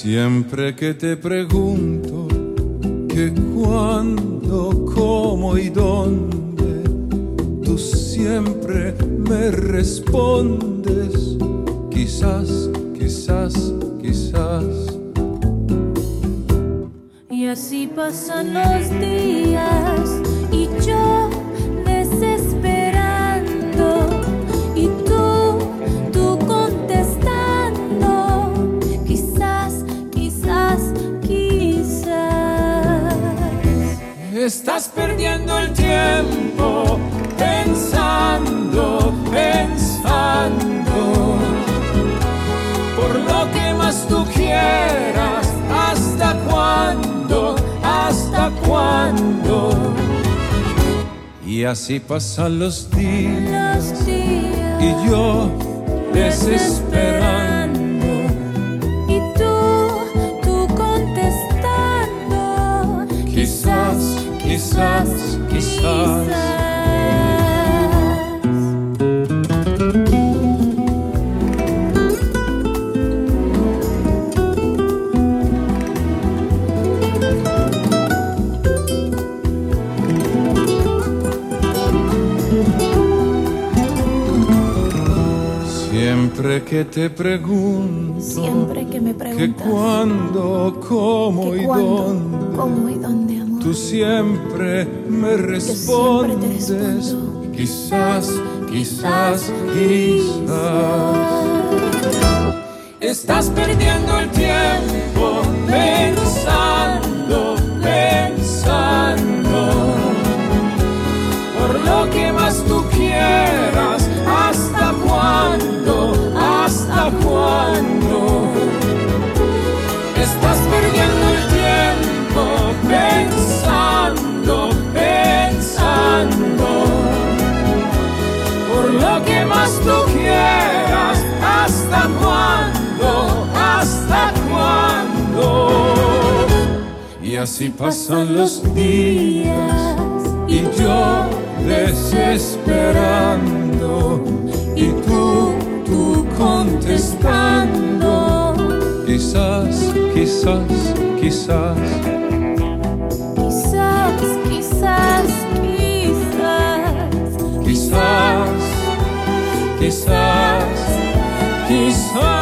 Siempre que te pregunto que cuándo, cómo y dónde, tú siempre me respondes, quizás, quizás, quizás. Y así pasan los días y yo desesperando y tú contestando, quizás, quizás, quizás. Estás perdiendo el tiempo pensando, pensando, por lo que más tú quieras. ¿Hasta cuándo? ¿Hasta cuándo? Y así pasan los días y yo desesperando y tú contestando, quizás, quizás, quizás. Siempre que te pregunto, siempre que me preguntas que cuándo, cómo y dónde, amor, tú siempre me respondes, quizás, quizás, quizás. Estás perdiendo el tiempo pensando, pensando, por lo que más tú quieras. ¿Hasta cuándo? ¿Hasta cuándo? Estás perdiendo el tiempo pensando, pensando, por lo que más tú quieras. ¿Hasta cuándo? ¿Hasta cuándo? Y así pasan los días y yo desesperando y tú contestando, quizás, quizás, quizás. Quizás, quizás, quizás. Quizás, quizás, quizás.